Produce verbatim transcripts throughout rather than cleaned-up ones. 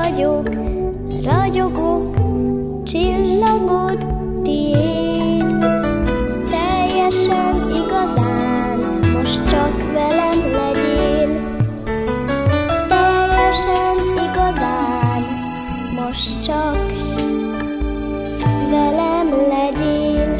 vagyok, ragyogok, csillagod tiéd. Teljesen igazán, most csak velem legyél. Teljesen igazán, most csak velem legyél.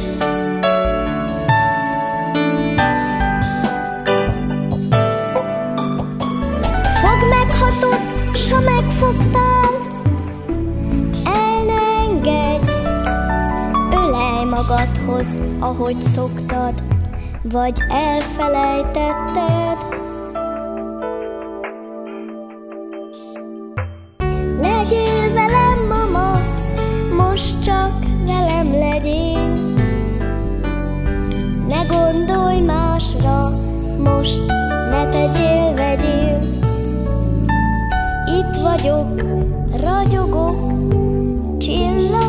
Fogd meg, ha tudsz, s ha megfogtál, el ne engedj. Ölelj magadhoz, ahogy szoktad, vagy elfelejtetted. Legyél velem, mama, most csak velem legyél. Ne gondolj másra, most ne tegyél, vegyél. Itt vagyok, ragyogok, csillag